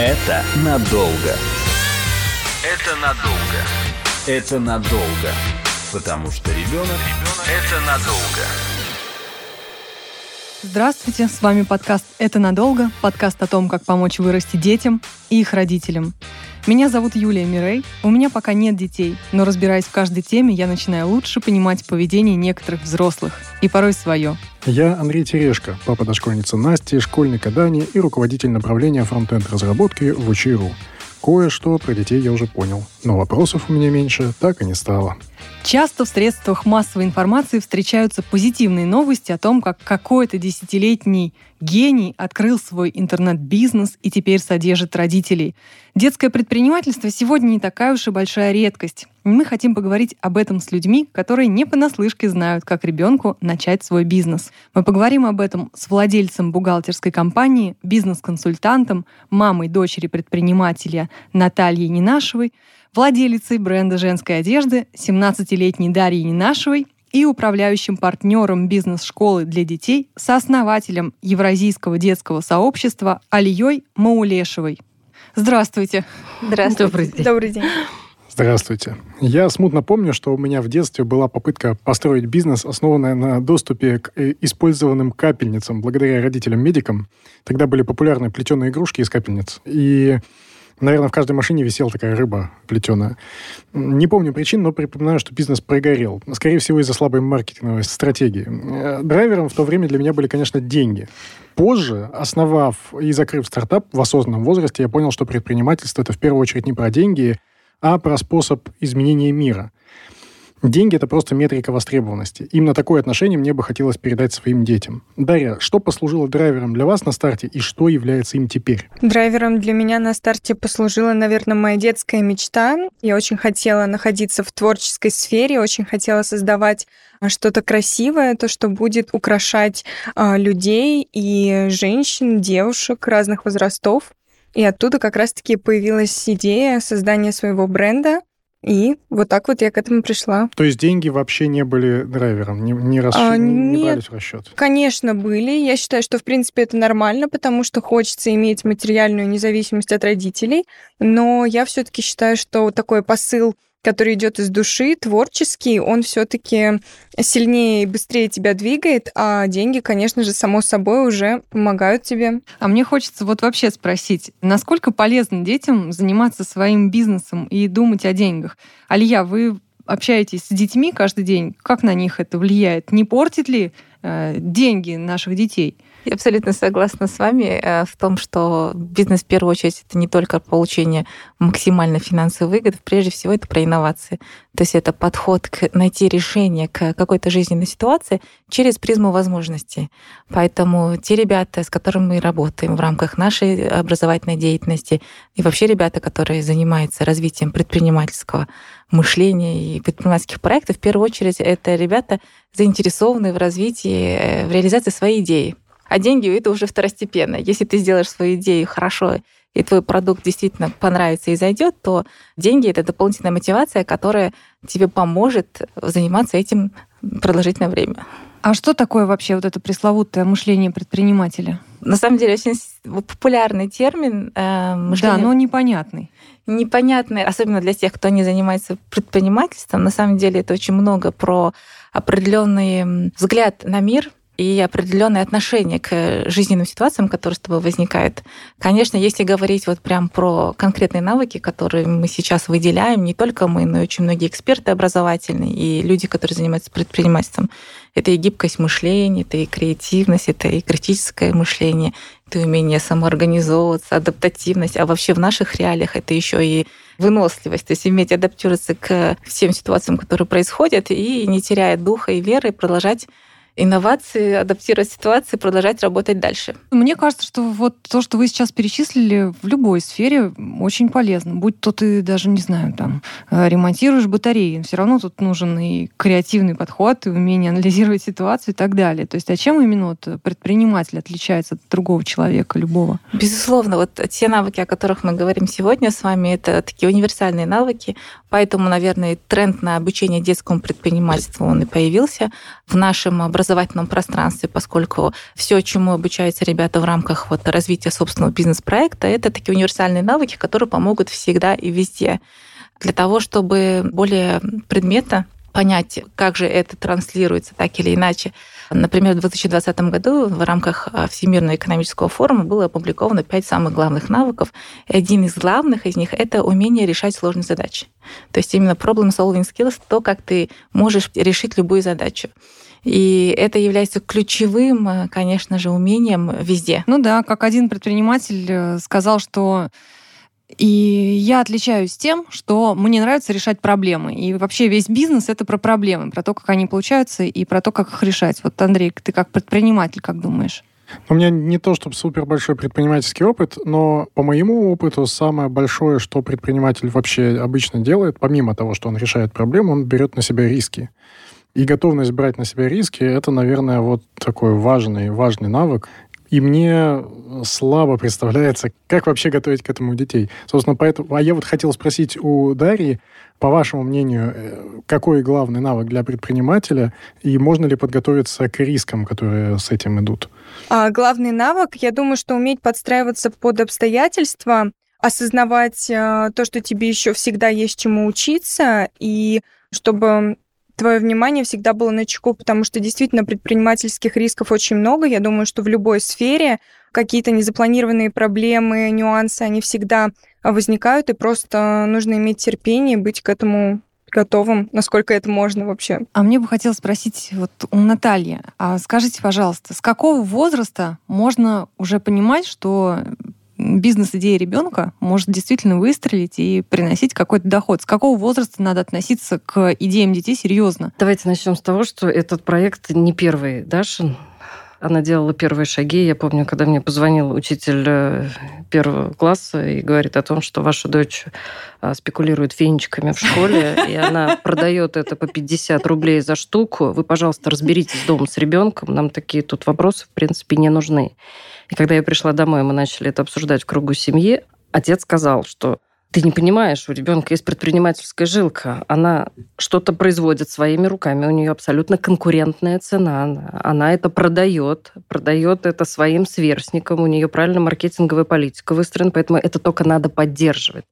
Это надолго. Это надолго. Это надолго. Потому что ребенок – это надолго. Здравствуйте, с вами подкаст «Это надолго», подкаст о том, как помочь вырасти детям и их родителям. Меня зовут Юлия Мирей, у меня пока нет детей, но разбираясь в каждой теме, я начинаю лучше понимать поведение некоторых взрослых, и порой свое. Я Андрей Терешко, папа дошкольницы Насти, школьника Дани и руководитель направления фронтенд-разработки в Учи.ру. Кое-что про детей я уже понял, но вопросов у меня меньше так и не стало. Часто в средствах массовой информации встречаются позитивные новости о том, как какой-то 10-летний гений открыл свой интернет-бизнес и теперь содержит родителей. Детское предпринимательство сегодня не такая уж и большая редкость. Мы хотим поговорить об этом с людьми, которые не понаслышке знают, как ребенку начать свой бизнес. Мы поговорим об этом с владельцем бухгалтерской компании, бизнес-консультантом, мамой дочери предпринимателя Натальей Ненашевой, владелицей бренда женской одежды 17-летней Дарьей Ненашевой и управляющим партнером бизнес-школы для детей, сооснователем Евразийского детского сообщества Алией Маулешевой. Здравствуйте. Здравствуйте. Добрый день. Здравствуйте. Я смутно помню, что у меня в детстве была попытка построить бизнес, основанная на доступе к использованным капельницам благодаря родителям-медикам. Тогда были популярны плетеные игрушки из капельниц. И, наверное, в каждой машине висела такая рыба плетеная. Не помню причин, но припоминаю, что бизнес прогорел. Скорее всего, из-за слабой маркетинговой стратегии. Драйвером в то время для меня были, конечно, деньги. Позже, основав и закрыв стартап в осознанном возрасте, я понял, что предпринимательство — это в первую очередь не про деньги, а про способ изменения мира. Деньги — это просто метрика востребованности. Именно такое отношение мне бы хотелось передать своим детям. Дарья, что послужило драйвером для вас на старте и что является им теперь? Драйвером для меня на старте послужила, наверное, моя детская мечта. Я очень хотела находиться в творческой сфере, очень хотела создавать что-то красивое, то, что будет украшать людей и женщин, девушек разных возрастов. И оттуда как раз-таки появилась идея создания своего бренда. И вот так вот я к этому пришла. То есть деньги вообще не были драйвером, не брались в расчет? Конечно, были. Я считаю, что, в принципе, это нормально, потому что хочется иметь материальную независимость от родителей. Но я все-таки считаю, что такой посыл, который идет из души, творческий, он все-таки сильнее и быстрее тебя двигает, а деньги, конечно же, само собой уже помогают тебе. А мне хочется вот вообще спросить, насколько полезно детям заниматься своим бизнесом и думать о деньгах? Алия, вы общаетесь с детьми каждый день, как на них это влияет? Не портит ли деньги наших детей? Я абсолютно согласна с вами в том, что бизнес в первую очередь это не только получение максимальной финансовой выгоды, прежде всего это про инновации. То есть это подход найти решение к какой-то жизненной ситуации через призму возможностей. Поэтому те ребята, с которыми мы работаем в рамках нашей образовательной деятельности, и вообще ребята, которые занимаются развитием предпринимательского мышления и предпринимательских проектов, в первую очередь это ребята, заинтересованные в развитии, в реализации своей идеи. А деньги — это уже второстепенно. Если ты сделаешь свою идею хорошо, и твой продукт действительно понравится и зайдет, то деньги — это дополнительная мотивация, которая тебе поможет заниматься этим продолжительное время. А что такое вообще вот это пресловутое мышление предпринимателя? На самом деле, очень популярный термин мышление. Да, но непонятный. Непонятный, особенно для тех, кто не занимается предпринимательством. На самом деле это очень много про определенный взгляд на мир и определенное отношение к жизненным ситуациям, которые с тобой возникают. Конечно, если говорить вот прям про конкретные навыки, которые мы сейчас выделяем, не только мы, но и очень многие эксперты образовательные и люди, которые занимаются предпринимательством, это и гибкость мышления, это и креативность, это и критическое мышление, это умение самоорганизовываться, адаптативность. А вообще в наших реалиях это еще и выносливость, то есть уметь адаптироваться к всем ситуациям, которые происходят, и не теряя духа и веры, продолжать инновации, адаптировать ситуации, продолжать работать дальше. Мне кажется, что вот то, что вы сейчас перечислили, в любой сфере очень полезно. Будь то ты даже, не знаю, там, ремонтируешь батареи, все равно тут нужен и креативный подход, и умение анализировать ситуацию и так далее. То есть, а чем именно вот предприниматель отличается от другого человека, любого? Безусловно, вот те навыки, о которых мы говорим сегодня с вами, это такие универсальные навыки, поэтому, наверное, тренд на обучение детскому предпринимательству, он и появился в нашем образовании образовательном пространстве, поскольку все, чему обучаются ребята в рамках развития собственного бизнес-проекта, это такие универсальные навыки, которые помогут всегда и везде. Для того, чтобы более предметно понять, как же это транслируется так или иначе. Например, в 2020 году в рамках Всемирного экономического форума было опубликовано 5 самых главных навыков. И один из главных из них — это умение решать сложные задачи. То есть именно problem-solving skills — то, как ты можешь решить любую задачу. И это является ключевым, конечно же, умением везде. Ну да, как один предприниматель сказал, что и я отличаюсь тем, что мне нравится решать проблемы. И вообще весь бизнес — это про проблемы, про то, как они получаются, и про то, как их решать. Вот, Андрей, ты как предприниматель, как думаешь? У меня не то, чтобы супер большой предпринимательский опыт, но по моему опыту самое большое, что предприниматель вообще обычно делает, помимо того, что он решает проблему, он берет на себя риски. И готовность брать на себя риски — это, наверное, вот такой важный навык. И мне слабо представляется, как вообще готовить к этому детей. Собственно, поэтому... А я вот хотел спросить у Дарьи, по вашему мнению, какой главный навык для предпринимателя, и можно ли подготовиться к рискам, которые с этим идут? Главный навык, я думаю, что уметь подстраиваться под обстоятельства, осознавать то, что тебе еще всегда есть чему учиться, и чтобы твое внимание всегда было начеку, потому что действительно предпринимательских рисков очень много. Я думаю, что в любой сфере какие-то незапланированные проблемы, нюансы, они всегда возникают, и просто нужно иметь терпение, быть к этому готовым, насколько это можно вообще. А мне бы хотелось спросить вот у Натальи, скажите, пожалуйста, с какого возраста можно уже понимать, что бизнес-идея ребенка может действительно выстрелить и приносить какой-то доход? С какого возраста надо относиться к идеям детей серьезно? Давайте начнем с того, что этот проект не первый Дашин. Она делала первые шаги. Я помню, когда мне позвонил учитель первого класса и говорит о том, что ваша дочь спекулирует фенечками в школе, и она продает это по 50 рублей за штуку. Вы, пожалуйста, разберитесь дома с ребенком. Нам такие тут вопросы, в принципе, не нужны. И когда я пришла домой, мы начали это обсуждать в кругу семьи, отец сказал, что ты не понимаешь, у ребенка есть предпринимательская жилка, она что-то производит своими руками, у нее абсолютно конкурентная цена, она это продает это своим сверстникам, у нее правильно маркетинговая политика выстроена, поэтому это только надо поддерживать.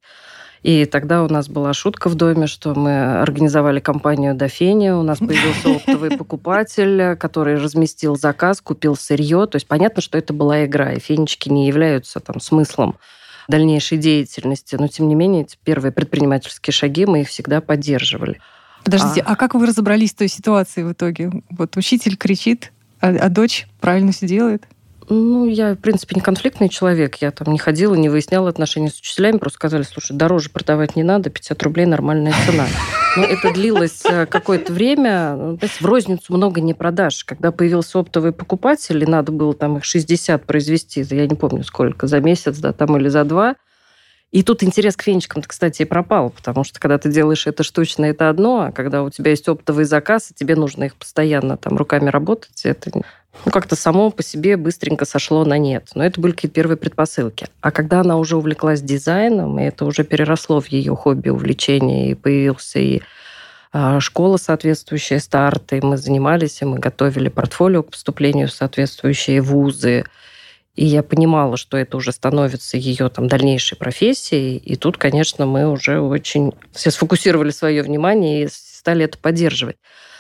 И тогда у нас была шутка в доме, что мы организовали компанию «Дофения», у нас появился оптовый покупатель, который разместил заказ, купил сырье. То есть понятно, что это была игра, и фенечки не являются там смыслом дальнейшей деятельности. Но, тем не менее, эти первые предпринимательские шаги мы их всегда поддерживали. Подождите, а как вы разобрались с той ситуацией в итоге? Вот учитель кричит, а дочь правильно все делает? Ну, я, в принципе, не конфликтный человек. Я там не ходила, не выясняла отношения с учителями. Просто сказали, слушай, дороже продавать не надо, 50 рублей нормальная цена. Но это длилось какое-то время. В розницу много не продашь. Когда появился оптовый покупатель, и надо было там их 60 произвести, я не помню сколько, за месяц, да, там или за 2. И тут интерес к фенечкам-то, кстати, и пропал, потому что когда ты делаешь это штучно, это одно, а когда у тебя есть оптовый заказ, и тебе нужно их постоянно там руками работать, это как-то само по себе быстренько сошло на нет. Но это были какие-то первые предпосылки. А когда она уже увлеклась дизайном, и это уже переросло в ее хобби, увлечение, и появился и школа соответствующая, старты, и мы занимались, и мы готовили портфолио к поступлению в соответствующие вузы. И я понимала, что это уже становится ее там дальнейшей профессией. И тут, конечно, мы уже очень все сфокусировали свое внимание и стали это поддерживать.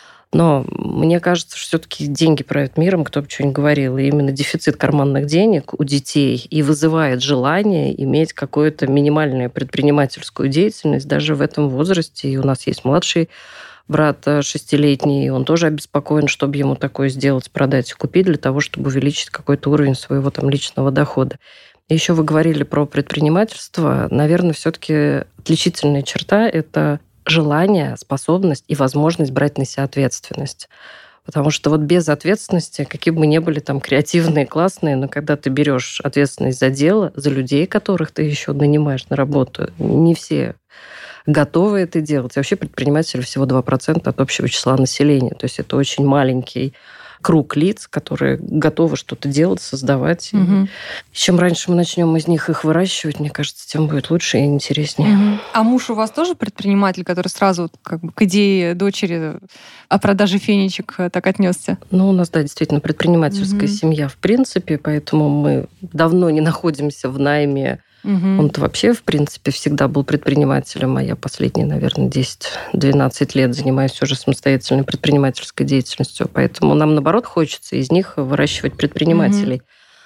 Но мне кажется, что все-таки деньги правят миром, кто бы что ни говорил. И именно дефицит карманных денег у детей и вызывает желание иметь какую-то минимальную предпринимательскую деятельность даже в этом возрасте. И у нас есть младший брат 6-летний, он тоже обеспокоен, чтобы ему такое сделать, продать и купить для того, чтобы увеличить какой-то уровень своего там личного дохода. И еще вы говорили про предпринимательство. Наверное, все-таки отличительная черта – это желание, способность и возможность брать на себя ответственность. Потому что вот без ответственности, какие бы мы ни были там креативные, классные, но когда ты берешь ответственность за дело, за людей, которых ты еще нанимаешь на работу, не все готовы это делать. И вообще предприниматели всего 2% от общего числа населения. То есть это очень маленький круг лиц, которые готовы что-то делать, создавать. И чем раньше мы начнем из них их выращивать, мне кажется, тем будет лучше и интереснее. А муж у вас тоже предприниматель, который сразу к идее дочери о продаже фенечек так отнесся? Ну, у нас, да, действительно, предпринимательская семья в принципе, поэтому мы давно не находимся в найме. Он-то вообще, в принципе, всегда был предпринимателем, а я последние, наверное, 10-12 лет занимаюсь уже самостоятельной предпринимательской деятельностью. Поэтому нам, наоборот, хочется из них выращивать предпринимателей.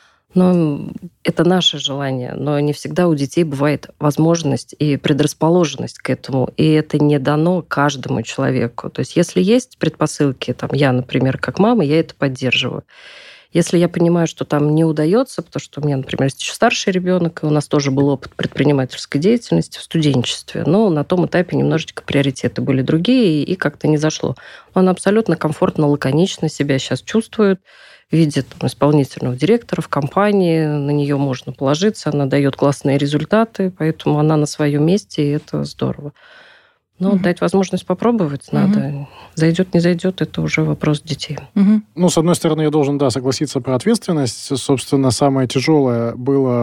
Но это наше желание. Но не всегда у детей бывает возможность и предрасположенность к этому. И это не дано каждому человеку. То есть если есть предпосылки, там, я, например, как мама, я это поддерживаю. Если я понимаю, что там не удается, потому что у меня, например, есть еще старший ребенок, и у нас тоже был опыт предпринимательской деятельности в студенчестве, но на том этапе немножечко приоритеты были другие, и как-то не зашло. Он абсолютно комфортно, лаконично себя сейчас чувствует, видит исполнительного директора в компании, на нее можно положиться, она дает классные результаты, поэтому она на своем месте, и это здорово. Но дать возможность попробовать надо. Зайдет, не зайдет, это уже вопрос детей. Ну, с одной стороны, я должен, согласиться про ответственность. Собственно, самое тяжелое было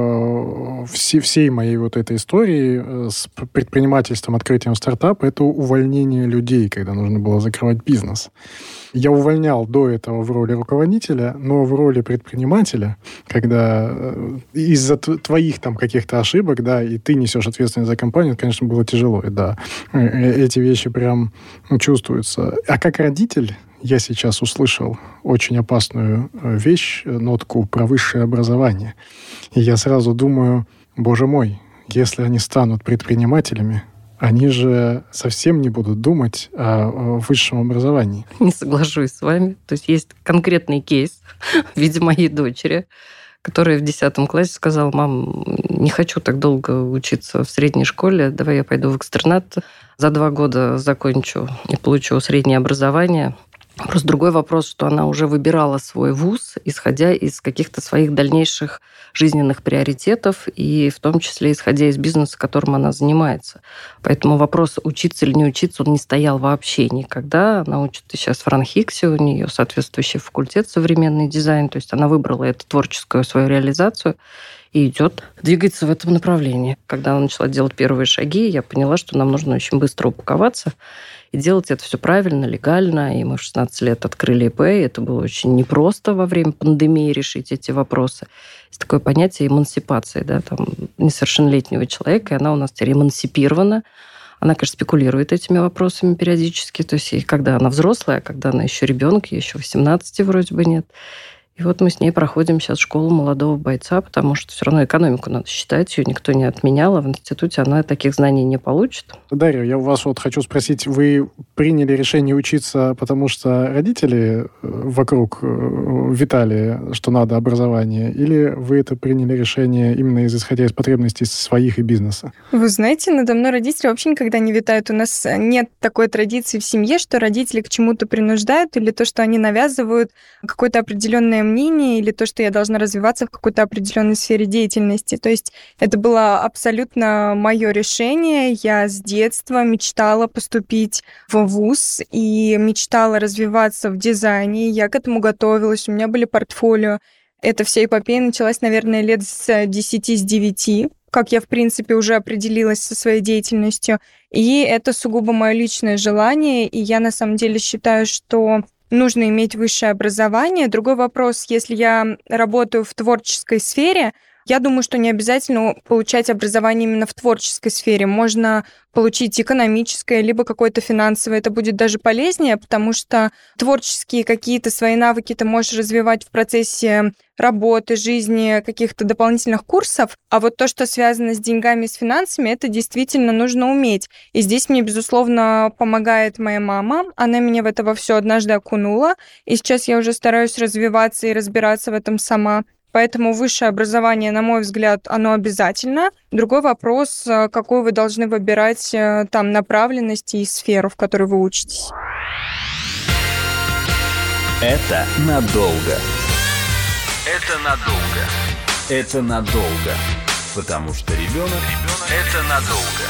в всей моей вот этой истории с предпринимательством, открытием стартапа, это увольнение людей, когда нужно было закрывать бизнес. Я увольнял до этого в роли руководителя, но в роли предпринимателя, когда из-за твоих там каких-то ошибок, и ты несешь ответственность за компанию, это, конечно, было тяжело, эти вещи прям чувствуются. А как родитель я сейчас услышал очень опасную вещь, нотку про высшее образование. И я сразу думаю, боже мой, если они станут предпринимателями, они же совсем не будут думать о высшем образовании. Не соглашусь с вами. То есть есть конкретный кейс в виде моей дочери, которая в 10 классе сказала: мам, не хочу так долго учиться в средней школе, давай я пойду в экстернат, за 2 года закончу и получу среднее образование. Просто другой вопрос, что она уже выбирала свой вуз, исходя из каких-то своих дальнейших жизненных приоритетов, и в том числе исходя из бизнеса, которым она занимается. Поэтому вопрос, учиться или не учиться, он не стоял вообще никогда. Она учится сейчас в РАНХИКСе, у нее соответствующий факультет современный дизайн, то есть она выбрала эту творческую свою реализацию и двигается в этом направлении. Когда она начала делать первые шаги, я поняла, что нам нужно очень быстро упаковаться и делать это все правильно, легально. И мы в 16 лет открыли ИП. И это было очень непросто во время пандемии решить эти вопросы. Есть такое понятие эмансипации, несовершеннолетнего человека, и она у нас теперь эмансипирована. Она, конечно, спекулирует этими вопросами периодически. То есть и когда она взрослая, а когда она еще ребенок, ей еще 18 вроде бы нет. И вот мы с ней проходим сейчас школу молодого бойца, потому что все равно экономику надо считать, ее никто не отменял, а в институте она таких знаний не получит. Дарья, я у вас хочу спросить, вы приняли решение учиться, потому что родители вокруг витали, что надо образование, или вы это приняли решение именно исходя из потребностей своих и бизнеса? Вы знаете, надо мной родители вообще никогда не витают. У нас нет такой традиции в семье, что родители к чему-то принуждают, или то, что они навязывают какое-то определенное мнение, или то, что я должна развиваться в какой-то определенной сфере деятельности. То есть это было абсолютно мое решение. Я с детства мечтала поступить в вуз и мечтала развиваться в дизайне. Я к этому готовилась, у меня были портфолио. Эта вся эпопея началась, наверное, лет с 10-9, как я, в принципе, уже определилась со своей деятельностью. И это сугубо мое личное желание, и я на самом деле считаю, что нужно иметь высшее образование. Другой вопрос, если я работаю в творческой сфере, я думаю, что не обязательно получать образование именно в творческой сфере. Можно получить экономическое, либо какое-то финансовое. Это будет даже полезнее, потому что творческие какие-то свои навыки ты можешь развивать в процессе работы, жизни, каких-то дополнительных курсов. А вот то, что связано с деньгами, с финансами, это действительно нужно уметь. И здесь мне, безусловно, помогает моя мама. Она меня в это во все однажды окунула. И сейчас я уже стараюсь развиваться и разбираться в этом сама. Поэтому высшее образование, на мой взгляд, оно обязательно. Другой вопрос, какую вы должны выбирать там направленность и сферу, в которой вы учитесь. Это надолго. Это надолго. Это надолго. Потому что ребенок это надолго.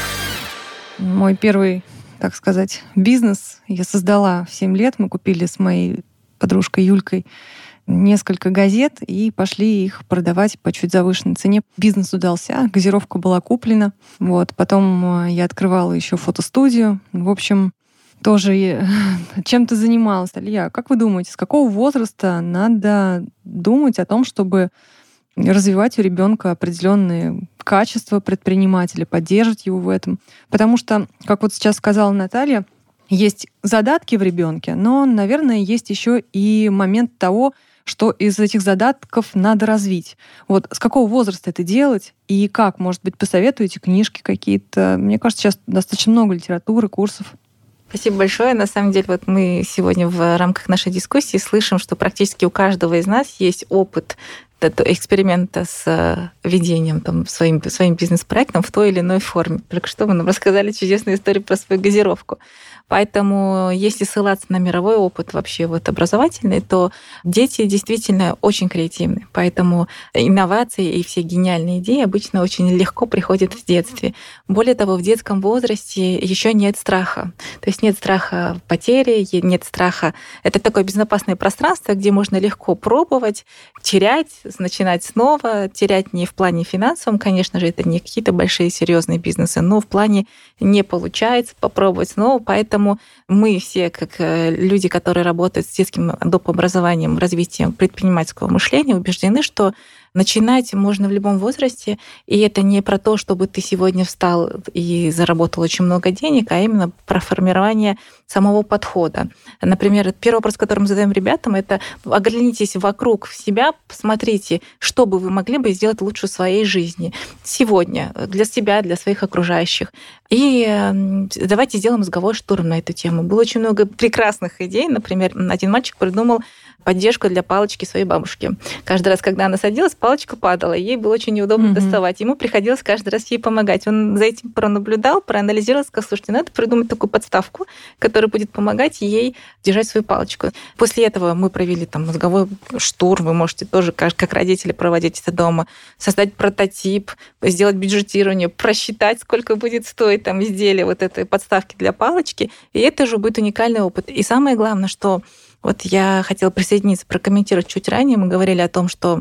Мой первый, так сказать, бизнес я создала в 7 лет. Мы купили с моей подружкой Юлькой несколько газет и пошли их продавать по чуть завышенной цене. Бизнес удался, газировка была куплена. Потом я открывала еще фотостудию. В общем, тоже чем-то занималась. Илья, как вы думаете, с какого возраста надо думать о том, чтобы развивать у ребенка определенные качества предпринимателя, поддерживать его в этом? Потому что, как вот сейчас сказала Наталья, есть задатки в ребенке, но, наверное, есть еще и момент того, что из этих задатков надо развить. С какого возраста это делать и как? Может быть, посоветуете книжки какие-то? Мне кажется, сейчас достаточно много литературы, курсов. Спасибо большое. На самом деле, мы сегодня в рамках нашей дискуссии слышим, что практически у каждого из нас есть опыт эксперимента с ведением своим бизнес-проектом в той или иной форме. Только что вы нам рассказали чудесную историю про свою газировку. Поэтому, если ссылаться на мировой опыт вообще образовательный, то дети действительно очень креативны. Поэтому инновации и все гениальные идеи обычно очень легко приходят в детстве. Более того, в детском возрасте еще нет страха. То есть нет страха потери, нет страха. Это такое безопасное пространство, где можно легко пробовать, терять, начинать снова. Терять не в плане финансовом, конечно же, это не какие-то большие серьезные бизнесы, но в плане не получается попробовать снова. Поэтому мы все, как люди, которые работают с детским доп. Образованием, развитием предпринимательского мышления, убеждены, что начинать можно в любом возрасте, и это не про то, чтобы ты сегодня встал и заработал очень много денег, а именно про формирование самого подхода. Например, первый вопрос, который мы задаем ребятам, это оглянитесь вокруг себя, посмотрите, что бы вы могли бы сделать лучше в своей жизни сегодня, для себя, для своих окружающих. И давайте сделаем мозговой штурм на эту тему. Было очень много прекрасных идей. Например, один мальчик придумал поддержку для палочки своей бабушки. Каждый раз, когда она садилась, палочка падала, ей было очень неудобно доставать. Ему приходилось каждый раз ей помогать. Он за этим пронаблюдал, проанализировал, сказал, слушайте, надо придумать такую подставку, которая будет помогать ей держать свою палочку. После этого мы провели мозговой штурм, вы можете тоже, как родители, проводить это дома, создать прототип, сделать бюджетирование, просчитать, сколько будет стоить изделие этой подставки для палочки, и это уже будет уникальный опыт. И самое главное, что я хотела присоединиться, прокомментировать чуть ранее. Мы говорили о том, что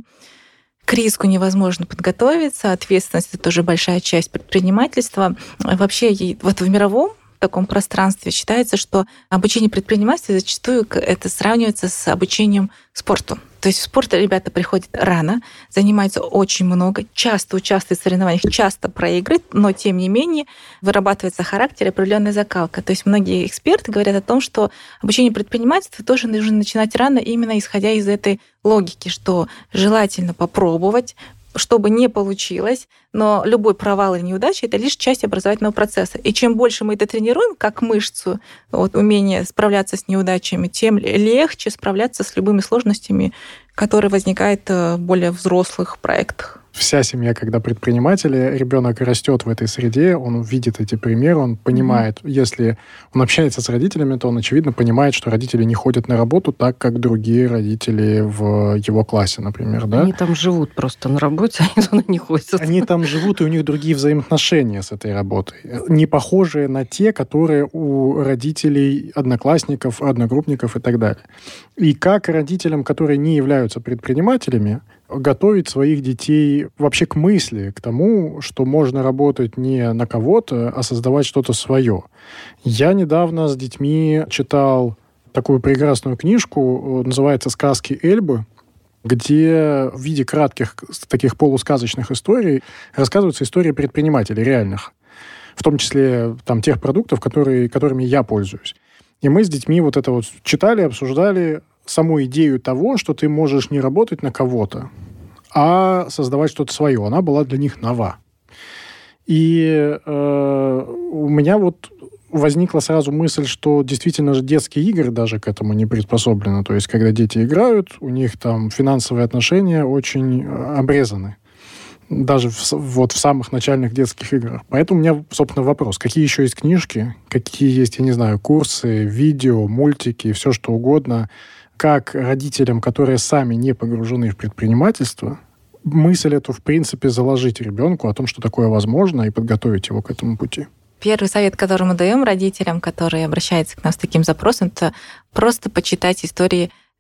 к риску невозможно подготовиться, ответственность — это тоже большая часть предпринимательства. Вообще, в мировом таком пространстве считается, что обучение предпринимательству зачастую это сравнивается с обучением спорту. То есть в спорт ребята приходят рано, занимаются очень много, часто участвуют в соревнованиях, часто проигрывают, но тем не менее вырабатывается характер и определенная закалка. То есть многие эксперты говорят о том, что обучение предпринимательству тоже нужно начинать рано, именно исходя из этой логики, что желательно попробовать, чтобы не получилось, но любой провал или неудача — это лишь часть образовательного процесса. И чем больше мы это тренируем, как мышцу, умение справляться с неудачами, тем легче справляться с любыми сложностями, которые возникают в более взрослых проектах. Вся семья, когда предприниматели, ребенок растет в этой среде, он видит эти примеры, он понимает, если он общается с родителями, то он, очевидно, понимает, что родители не ходят на работу так, как другие родители в его классе, например. Да? Они там живут просто на работе, они туда не ходят. Они там живут, и у них другие взаимоотношения с этой работой. Не похожие на те, которые у родителей, одноклассников, одногруппников и так далее. И как родителям, которые не являются предпринимателями, готовить своих детей вообще к мысли, к тому, что можно работать не на кого-то, а создавать что-то свое. Я недавно с детьми читал такую прекрасную книжку, называется «Сказки Эльбы», где в виде кратких таких полусказочных историй рассказываются истории предпринимателей реальных, в том числе тех продуктов, которыми я пользуюсь. И мы с детьми это читали, обсуждали саму идею того, что ты можешь не работать на кого-то, а создавать что-то свое. Она была для них нова. И у меня возникла сразу мысль, что действительно же детские игры даже к этому не приспособлены. То есть, когда дети играют, у них финансовые отношения очень обрезаны. Даже в самых начальных детских играх. Поэтому у меня, собственно, вопрос. Какие еще есть книжки? Какие есть, я не знаю, курсы, видео, мультики, все что угодно? Как родителям, которые сами не погружены в предпринимательство, мысль эту, в принципе, заложить ребенку о том, что такое возможно, и подготовить его к этому пути? Первый совет, который мы даем родителям, которые обращаются к нам с таким запросом, это просто почитать истории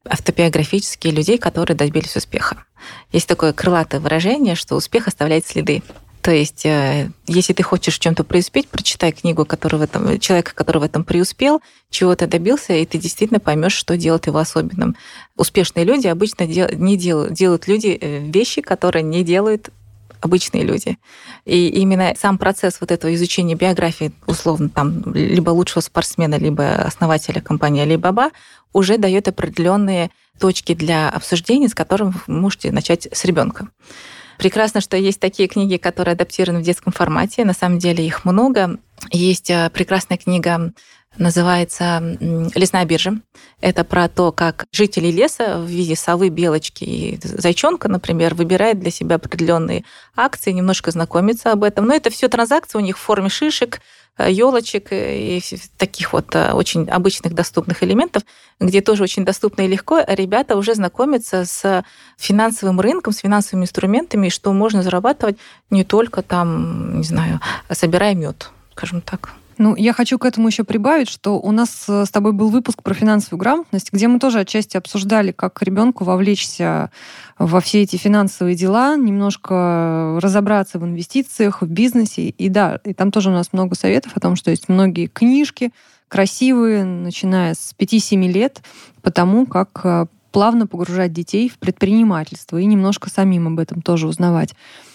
автобиографические людей, которые добились успеха. Есть такое крылатое выражение, что успех оставляет следы. То есть, если ты хочешь в чем-то преуспеть, прочитай книгу человека, который в этом преуспел, чего ты добился, и ты действительно поймешь, что делает его особенным. Успешные люди обычно делают вещи, которые не делают обычные люди. И именно сам процесс вот этого изучения биографии, условно, там, либо лучшего спортсмена, либо основателя компании Alibaba, уже дает определенные точки для обсуждения, с которым вы можете начать с ребенка. Прекрасно, что есть такие книги, которые адаптированы в детском формате. На самом деле их много. Есть прекрасная книга, называется «Лесная биржа». Это про то, как жители леса в виде совы, белочки и зайчонка, например, выбирают для себя определенные акции, немножко знакомятся об этом. Но это все транзакции у них в форме шишек, елочек и таких вот очень обычных доступных элементов, где тоже очень доступно и легко ребята уже знакомятся с финансовым рынком, с финансовыми инструментами, и что можно зарабатывать не только там, не знаю, собирая мед, скажем так. Ну, я хочу к этому еще прибавить, что у нас с тобой был выпуск про финансовую грамотность, где мы тоже отчасти обсуждали, как ребенку вовлечься во все эти финансовые дела, немножко разобраться в инвестициях, в бизнесе. И да, и там тоже у нас много советов о том, что есть многие книжки красивые, начиная с 5-7 лет, по тому, как плавно погружать детей в предпринимательство и немножко самим об этом тоже узнавать.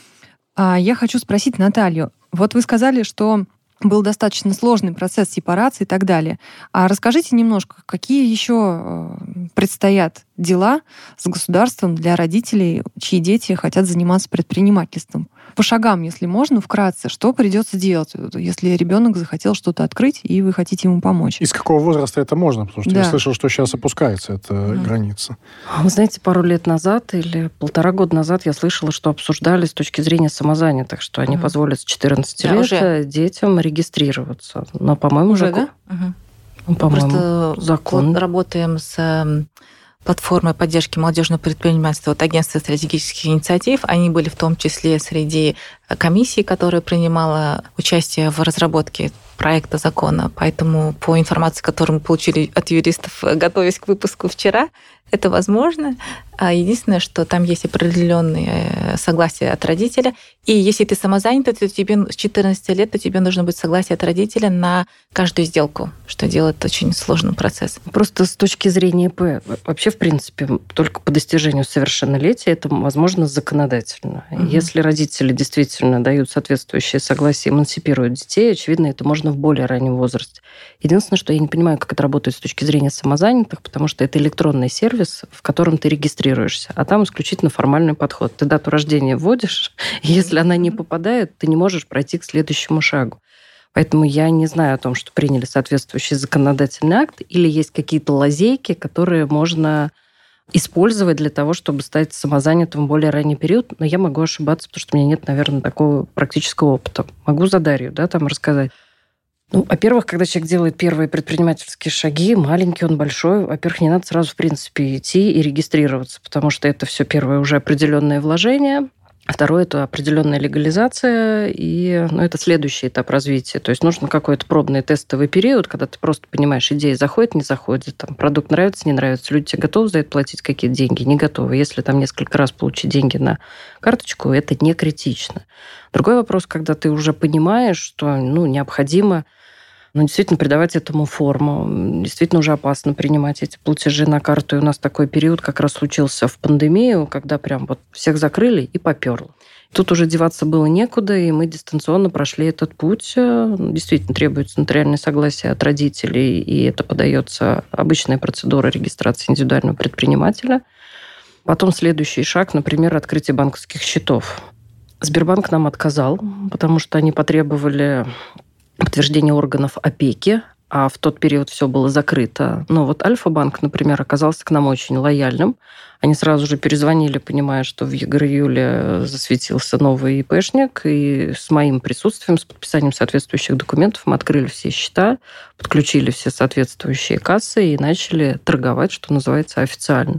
Я хочу спросить Наталью. Вот вы сказали, что был достаточно сложный процесс сепарации и так далее. А расскажите немножко, какие еще предстоят дела с государством для родителей, чьи дети хотят заниматься предпринимательством? По шагам, если можно, вкратце, что придется делать, если ребенок захотел что-то открыть, и вы хотите ему помочь? Из какого возраста это можно? Потому что я слышал, что сейчас опускается эта граница. Вы знаете, пару лет назад или 1,5 года назад я слышала, что обсуждали с точки зрения самозанятых, что они позволят с 14 лет уже детям регистрироваться. Но, по-моему, уже, закон... да? Ну, по-моему, просто закон. Работаем с платформой поддержки молодежного предпринимательства от Агентства стратегических инициатив. Они были в том числе среди комиссии, которая принимала участие в разработке проекта закона. Поэтому по информации, которую мы получили от юристов, готовясь к выпуску вчера, это возможно. Единственное, что там есть определенные согласия от родителя. И если ты самозанятый, то тебе с 14 лет, то тебе нужно быть согласие от родителя на каждую сделку, что делает очень сложный процесс. Просто с точки зрения ИП, вообще, в принципе, только по достижению совершеннолетия это возможно законодательно. Если родители действительно дают соответствующее согласие, эмансипируют детей, очевидно, это можно в более раннем возрасте. Единственное, что я не понимаю, как это работает с точки зрения самозанятых, потому что это электронный сервис, в котором ты регистрируешься, а там исключительно формальный подход. Ты дату рождения вводишь, и если она не попадает, ты не можешь пройти к следующему шагу. Поэтому я не знаю о том, что приняли соответствующий законодательный акт, или есть какие-то лазейки, которые можно использовать для того, чтобы стать самозанятым в более ранний период. Но я могу ошибаться, потому что у меня нет, наверное, такого практического опыта. Могу за Дарью, там рассказать. Ну, во-первых, когда человек делает первые предпринимательские шаги, маленький он, большой, во-первых, не надо сразу, в принципе, идти и регистрироваться, потому что это все первое уже определенное вложение. Второе – это определенная легализация, и это следующий этап развития. То есть нужен какой-то пробный тестовый период, когда ты просто понимаешь, идея заходит, не заходит, продукт нравится, не нравится, люди тебе готовы за это платить какие-то деньги, не готовы. Если несколько раз получить деньги на карточку, это не критично. Другой вопрос, когда ты уже понимаешь, что необходимо действительно придавать этому форму. Действительно уже опасно принимать эти платежи на карту. И у нас такой период как раз случился в пандемию, когда прям всех закрыли и попёрло. Тут уже деваться было некуда, и мы дистанционно прошли этот путь. Действительно требуется нотариальное согласие от родителей, и это подается обычная процедура регистрации индивидуального предпринимателя. Потом следующий шаг, например, открытие банковских счетов. Сбербанк нам отказал, потому что они потребовали подтверждение органов опеки, а в тот период все было закрыто. Но Альфа-банк, например, оказался к нам очень лояльным. Они сразу же перезвонили, понимая, что в июле засветился новый ИПшник, и с моим присутствием, с подписанием соответствующих документов мы открыли все счета, подключили все соответствующие кассы и начали торговать, что называется, официально.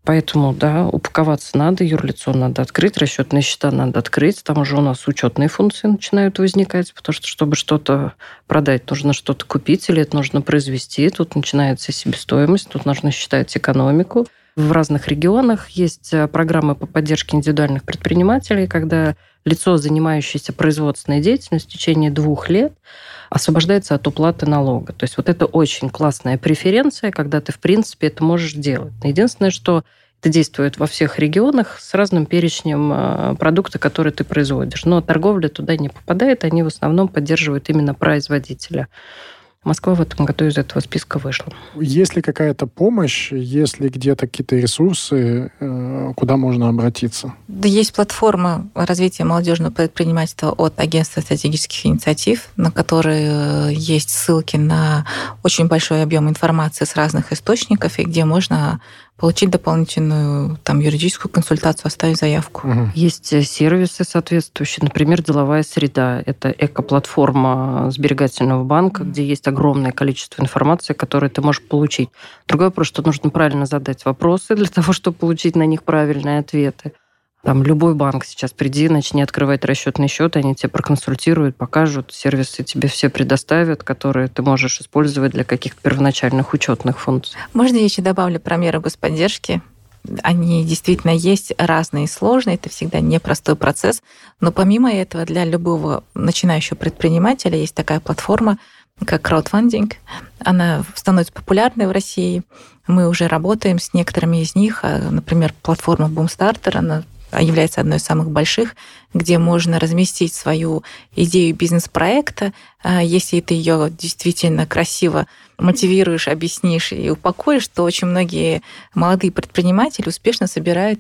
Поэтому, да, упаковаться надо, юрлицо надо открыть, расчетные счета надо открыть. Там уже у нас учетные функции начинают возникать, потому что, чтобы что-то продать, нужно что-то купить или это нужно произвести. Тут начинается себестоимость, тут нужно считать экономику. В разных регионах есть программы по поддержке индивидуальных предпринимателей, когда лицо, занимающееся производственной деятельностью в течение 2 лет, освобождается от уплаты налога. То есть вот это очень классная преференция, когда ты, в принципе, это можешь делать. Единственное, что это действует во всех регионах с разным перечнем продукта, который ты производишь. Но торговля туда не попадает, они в основном поддерживают именно производителя. Москва в этом году из этого списка вышла. Есть ли какая-то помощь, есть ли где-то какие-то ресурсы, куда можно обратиться? Да, есть платформа развития молодежного предпринимательства от Агентства стратегических инициатив, на которой есть ссылки на очень большой объем информации с разных источников, и где можно получить дополнительную юридическую консультацию, оставить заявку. Угу. Есть сервисы соответствующие, например, «Деловая среда». Это эко-платформа сберегательного банка, где есть огромное количество информации, которую ты можешь получить. Другой вопрос, что нужно правильно задать вопросы для того, чтобы получить на них правильные ответы. Там любой банк сейчас приди, начни открывать расчетный счет, они тебя проконсультируют, покажут, сервисы тебе все предоставят, которые ты можешь использовать для каких-то первоначальных учетных функций. Можно я еще добавлю про меры господдержки? Они действительно есть разные и сложные, это всегда непростой процесс, но помимо этого для любого начинающего предпринимателя есть такая платформа, как краудфандинг. Она становится популярной в России. Мы уже работаем с некоторыми из них. Например, платформа Boomstarter, она является одной из самых больших, где можно разместить свою идею бизнес-проекта, если ты ее действительно красиво мотивируешь, объяснишь и упакуешь, то очень многие молодые предприниматели успешно собирают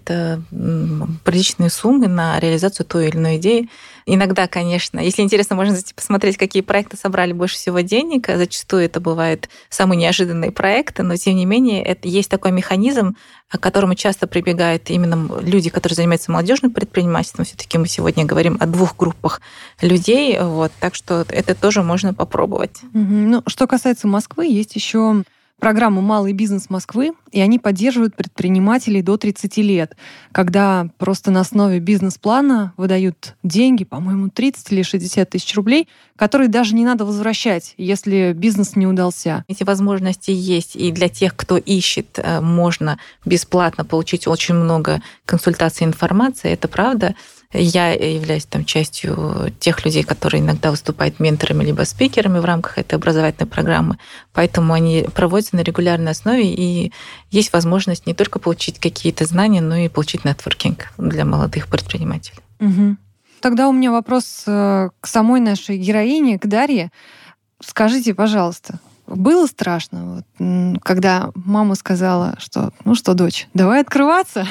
приличные суммы на реализацию той или иной идеи. Иногда, конечно, если интересно, можно зайти посмотреть, какие проекты собрали больше всего денег. Зачастую это бывают самые неожиданные проекты, но тем не менее это есть такой механизм, к которому часто прибегают именно люди, которые занимаются молодежным предпринимательством. Все-таки мы сегодня говорим о 2 группах людей, так что это тоже можно попробовать. Ну, что касается Москвы, есть еще программа «Малый бизнес Москвы», и они поддерживают предпринимателей до 30 лет, когда просто на основе бизнес-плана выдают деньги, по-моему, 30 или 60 тысяч рублей, которые даже не надо возвращать, если бизнес не удался. Эти возможности есть, и для тех, кто ищет, можно бесплатно получить очень много консультаций и информации, это правда. Я являюсь частью тех людей, которые иногда выступают менторами либо спикерами в рамках этой образовательной программы. Поэтому они проводятся на регулярной основе, и есть возможность не только получить какие-то знания, но и получить нетворкинг для молодых предпринимателей. Угу. Тогда у меня вопрос к самой нашей героине, к Дарье. Скажите, пожалуйста, было страшно, когда мама сказала, что, дочь, давай открываться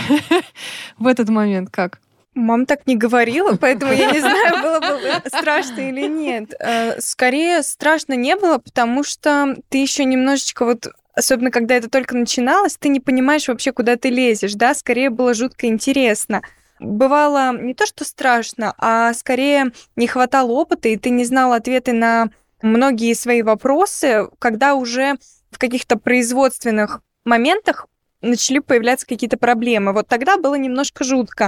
в этот момент как? Мама так не говорила, поэтому я не знаю, было бы страшно или нет. Скорее, страшно не было, потому что ты еще немножечко особенно когда это только начиналось, ты не понимаешь вообще, куда ты лезешь, да? Скорее было жутко интересно. Бывало не то, что страшно, а скорее не хватало опыта, и ты не знал ответы на многие свои вопросы, когда уже в каких-то производственных моментах начали появляться какие-то проблемы. Тогда было немножко жутко.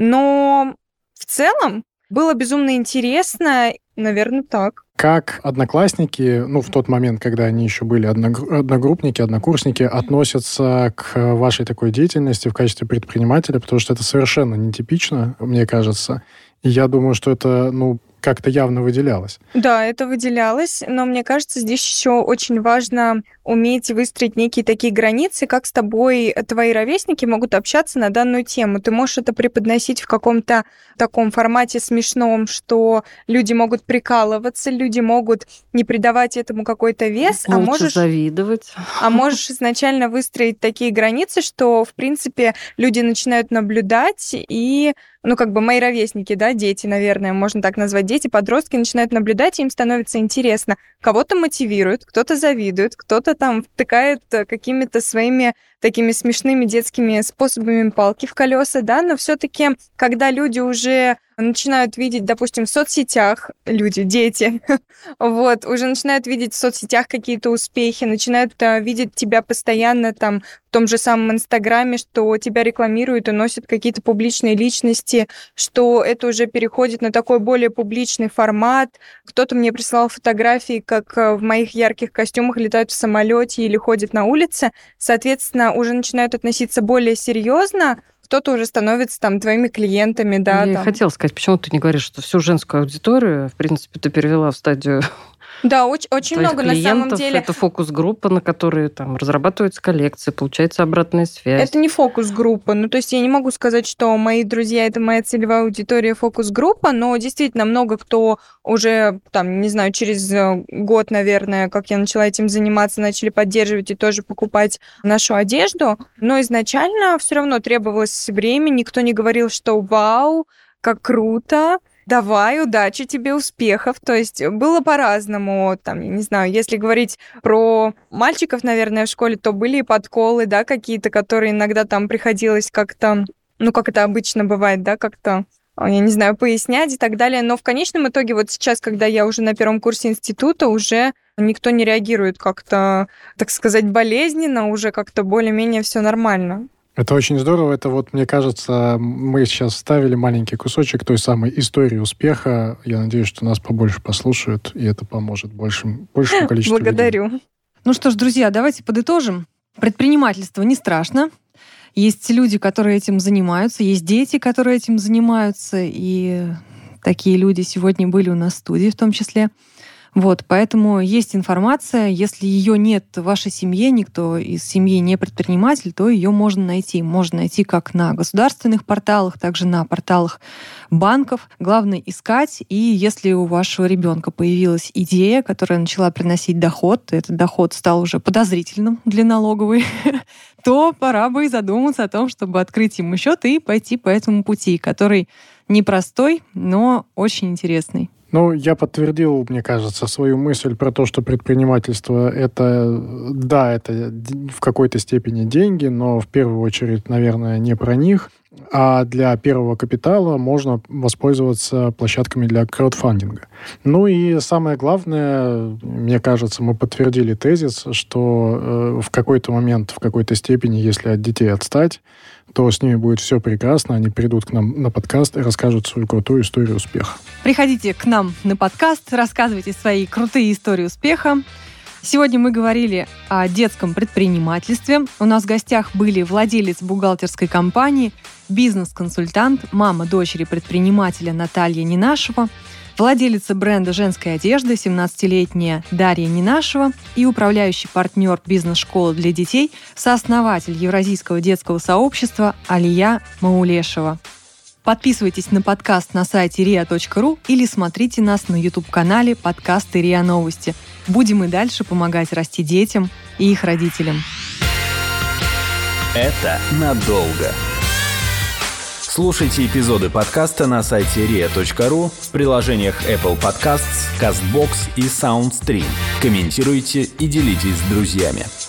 Но в целом было безумно интересно, наверное, так. Как одноклассники, в тот момент, когда они еще были одногруппники, однокурсники, относятся к вашей такой деятельности в качестве предпринимателя, потому что это совершенно нетипично, мне кажется. И я думаю, что это, как-то явно выделялось. Да, это выделялось, но мне кажется, здесь еще очень важно уметь выстроить некие такие границы, как с тобой твои ровесники могут общаться на данную тему. Ты можешь это преподносить в каком-то таком формате смешном, что люди могут прикалываться, люди могут не придавать этому какой-то вес, а можешь завидовать. А можешь изначально выстроить такие границы, что, в принципе, люди начинают наблюдать и мои ровесники, да, дети, наверное, можно так назвать, дети, подростки начинают наблюдать, и им становится интересно. Кого-то мотивирует, кто-то завидует, кто-то втыкает какими-то своими такими смешными детскими способами палки в колеса, да, но все-таки, когда люди уже начинают видеть, допустим, в соцсетях, дети, вот, уже начинают видеть в соцсетях какие-то успехи, начинают видеть тебя постоянно там в том же самом Инстаграме, что тебя рекламируют и носят какие-то публичные личности, что это уже переходит на такой более публичный формат. Кто-то мне прислал фотографии, как в моих ярких костюмах летают в самолете или ходят на улице. Соответственно, уже начинают относиться более серьезно, кто-то уже становится там твоими клиентами, да. Я хотела сказать, почему ты не говоришь, что всю женскую аудиторию, в принципе, ты перевела в стадию... Да, очень много на самом деле. Это фокус-группа, на которой там разрабатываются коллекции, получается обратная связь. Это не фокус-группа. То есть я не могу сказать, что мои друзья — это моя целевая аудитория фокус-группа, но действительно много кто уже, там, не знаю, через год, наверное, как я начала этим заниматься, начали поддерживать и тоже покупать нашу одежду. Но изначально все равно требовалось время, никто не говорил, что вау, как круто, давай, удачи тебе, успехов. То есть было по-разному. Там, я не знаю, если говорить про мальчиков, наверное, в школе, то были и подколы, да, какие-то, которые иногда там приходилось как-то, как это обычно бывает, да, как-то, я не знаю, пояснять и так далее. Но в конечном итоге вот сейчас, когда я уже на первом курсе института, уже никто не реагирует как-то, так сказать, болезненно, уже как-то более-менее все нормально. Это очень здорово. Это вот, мне кажется, мы сейчас вставили маленький кусочек той самой истории успеха. Я надеюсь, что нас побольше послушают, и это поможет большему количеству Благодарю. людей. Ну что ж, друзья, давайте подытожим. Предпринимательство не страшно. Есть люди, которые этим занимаются, есть дети, которые этим занимаются, и такие люди сегодня были у нас в студии в том числе. Вот, поэтому есть информация. Если ее нет в вашей семье, никто из семьи не предприниматель, то ее можно найти. Можно найти как на государственных порталах, так и на порталах банков. Главное искать. И если у вашего ребенка появилась идея, которая начала приносить доход, этот доход стал уже подозрительным для налоговой, то пора бы и задуматься о том, чтобы открыть ему счет и пойти по этому пути, который непростой, но очень интересный. Я подтвердил, мне кажется, свою мысль про то, что предпринимательство это в какой-то степени деньги, но в первую очередь, наверное, не про них. А для первого капитала можно воспользоваться площадками для краудфандинга. И самое главное, мне кажется, мы подтвердили тезис, что в какой-то момент, в какой-то степени, если от детей отстать, то с ними будет все прекрасно, они придут к нам на подкаст и расскажут свою крутую историю успеха. Приходите к нам на подкаст, рассказывайте свои крутые истории успеха. Сегодня мы говорили о детском предпринимательстве. У нас в гостях были владелец бухгалтерской компании, бизнес-консультант, мама дочери предпринимателя Наталья Ненашева, владелица бренда женской одежды 17-летняя Дарья Ненашева и управляющий партнер бизнес-школы для детей, сооснователь Евразийского детского сообщества Алия Маулешева. Подписывайтесь на подкаст на сайте ria.ru или смотрите нас на YouTube-канале подкасты РИА Новости. Будем и дальше помогать расти детям и их родителям. Это надолго. Слушайте эпизоды подкаста на сайте ria.ru, в приложениях Apple Podcasts, CastBox и SoundStream. Комментируйте и делитесь с друзьями.